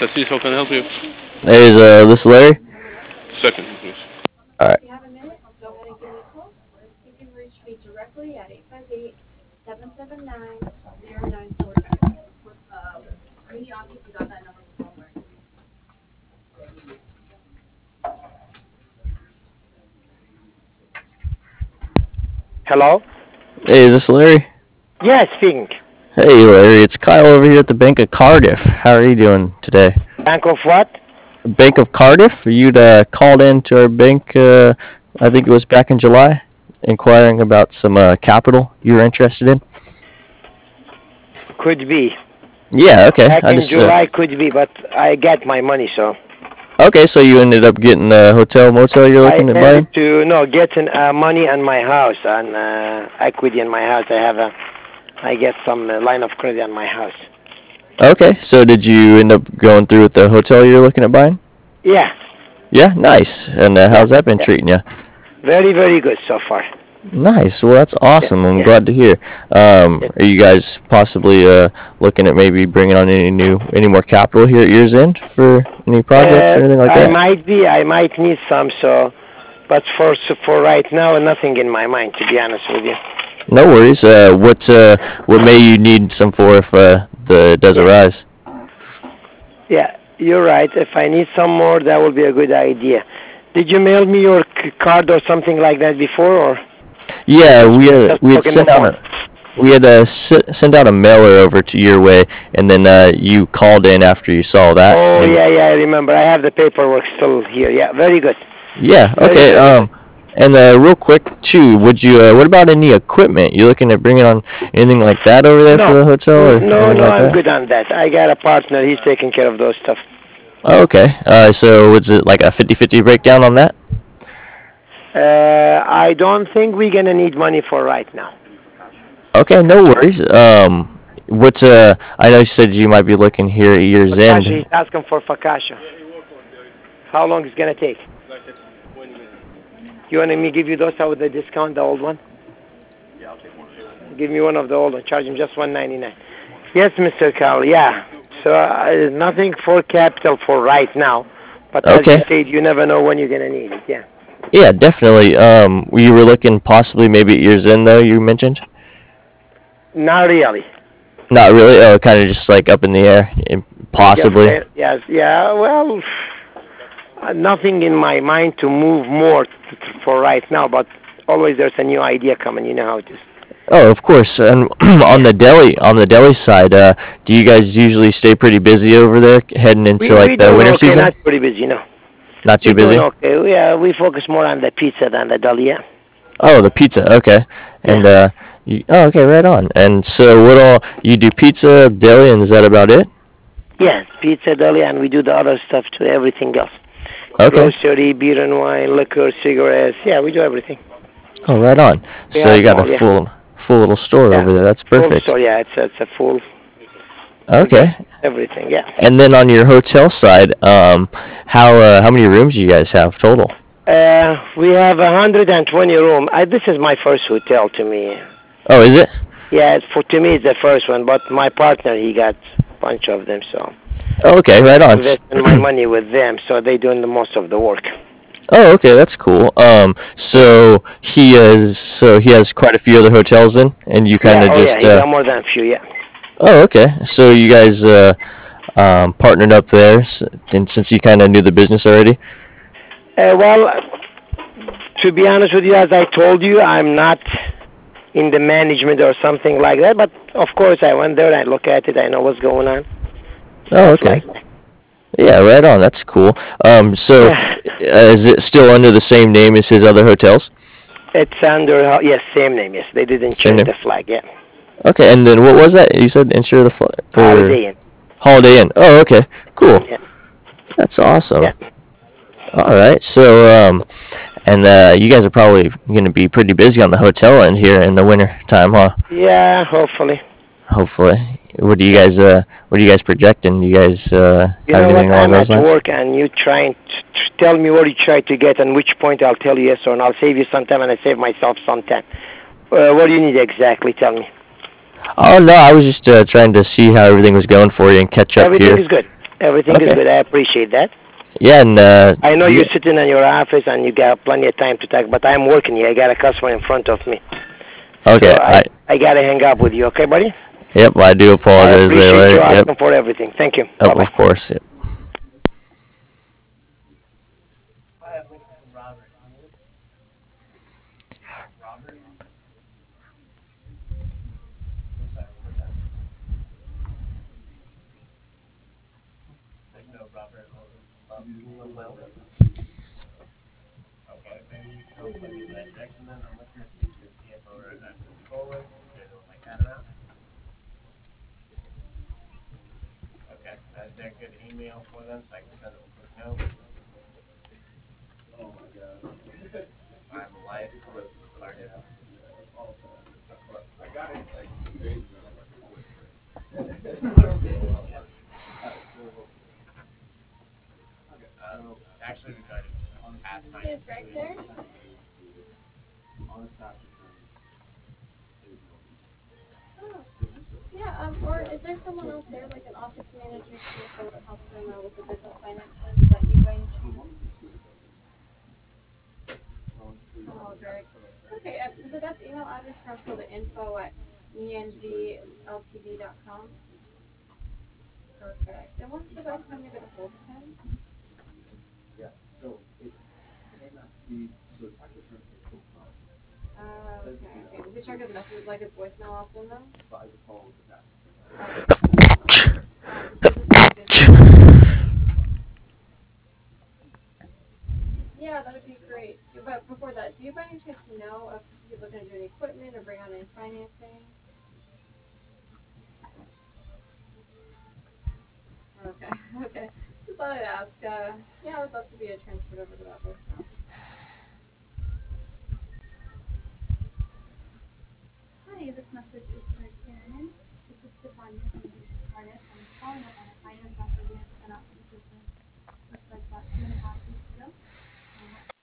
Tatis, how can I help you? Hey, is this Larry? Second, please. All right. Hello? Hey, is this Larry? Yes, speaking. Hey, Larry, it's Kyle over here at the Bank of Cardiff. How are you doing today? Bank of what? Bank of Cardiff? You'd called in to our bank, I think it was back in July, inquiring about some capital you were interested in. Could be. Yeah, okay. Back I in just July could be, but I get my money, so okay. So you ended up getting a hotel motel you're I looking at ended buying. to no getting money on my house and equity in my house. I get some line of credit on my house. Okay. So did you end up going through with the hotel you're looking at buying? Yeah, Yeah, nice. And yeah, how's that been yeah. treating you? Very, very good so far. Nice. Well, that's Yeah, awesome. I'm yeah. glad to hear. Yeah. Are you guys possibly looking at maybe bringing on any more capital here at year's end for any projects or anything like I that? might be. I might need some. So, but for right now, nothing in my mind. To be honest with you. No worries. What may you need some for if the does Yeah. arise? Yeah, you're right. If I need some more, that would be a good idea. Did you mail me your card or something like that before, or Yeah, just we had talk in the sent out phone? a we had sent out a mailer over to your way, and then you called in after you saw that. Oh And yeah, yeah, I remember. I have the paperwork still here. Yeah, very good, yeah, very, okay. very good. And real quick too, would you? What about any equipment? You looking at bringing on anything like that over there for No, the hotel or no, anything no, like I'm that? good on that. I got a partner. He's taking care of those stuff. Oh, okay. So was it like a 50-50 breakdown on that? I don't think we're gonna need money for right now. Okay, no worries. What's I know you said you might be looking here at year's Fakasha, end. he's asking for Fakasha. How long is it gonna take? You want me to give you those with the discount, the old one? Give me one of the old ones. Charge him just 199. Yes, Mr. Carl. Yeah. So nothing for capital for right now, but as you Okay. said, you never know when you're gonna need it. Yeah. Yeah, definitely. You were looking possibly maybe at year's end though. You mentioned. Not really. Not really. Oh, kind of just like up in the air, Yes. possibly. Yes. Yeah. Well, nothing in my mind to move more for right now, but always there's a new idea coming. You know how it is. Oh, of course. And Yeah. on the deli side, do you guys usually stay pretty busy over there heading into We like the doing winter okay. season? Not pretty busy, no. Not too We doing busy. okay. Yeah. We focus more on the pizza than the deli. Yeah. Oh, the pizza. Okay. Yeah. And oh, okay, right on. And so, what all you do? Pizza, deli, and is that about it? Yeah. Pizza, deli, and we do the other stuff too. Everything else. Okay. Grocery, beer and wine, liquor, cigarettes. Yeah, we do everything. Oh, right on. We So you have them got a all. Yeah. full little store Yeah. over there. That's Full perfect. store. Yeah. It's a full. We got Okay. everything. Yeah. And then on your hotel side, how many rooms do you guys have total? We have 120 room. This is my first hotel to me. Oh, is it? Yeah, for to me it's the first one, but my partner he got a bunch of them, so Oh, okay, right I'm on. investing my money with them, so they doing the most of the work. Oh, okay, that's cool. So he has quite a few other hotels then, and you kind Yeah, of oh yeah, just he got more than a few. Yeah. oh, okay. So you guys partnered up there, and since you kind of knew the business already. Well, to be honest with you, as I told you, I'm not in the management or something like that. But of course, I went there. I look at it. I know what's going on. Oh, Stuff okay. like that. Yeah, right on. That's cool. Yeah. Is it still under the same name as his other hotels? It's under yes, same name. Yes, they didn't Same change name. the flag. Yeah. Okay, and then what was that? You said insure the or Holiday Inn. Holiday Inn. Oh, okay. Cool. Yeah. That's awesome. Yeah. All right. So, and you guys are probably going to be pretty busy on the hotel end here in the winter time, huh? Yeah. Hopefully. Hopefully. Yeah. What are you guys projecting? Do you guys You have know anything what? along I'm those at lines? work, and you trying to tell me what you try to get, and which point I'll tell you yes or no. I'll save you some time, and I save myself some time. What do you need exactly? Tell me. Oh no, I was just trying to see how everything was going for you and catch up Everything here. is good. Everything is Okay. good. I appreciate that. Yeah, and I know do you, you're sitting in your office and you got plenty of time to talk, but I'm working here. I got a customer in front of me. So okay. I got to hang up with you, okay, buddy? Yep. I do I apologize there, appreciate you Larry. Yep. asking for everything. Thank you. Yep. Bye-bye. Of course. Yep. Is Greg there? Oh, yeah. Or is there someone else there, like an office manager, CFO, that helps them with the business finances? Is that you by any chance? Oh, Greg. Okay. The best email address for still the info at engltd.com. Perfect. And what's the best time to get a hold of him? Okay. Okay. Does he check his messages like his voicemail often though? Okay. Does he stay busy? Yeah, that would be great. But before that, do you by any chance know if he's looking to do any equipment or bring on any financing? Okay, okay. Just thought I'd ask. Yeah, I would love to be transferred over to that voicemail. Hi, this message is for Karen.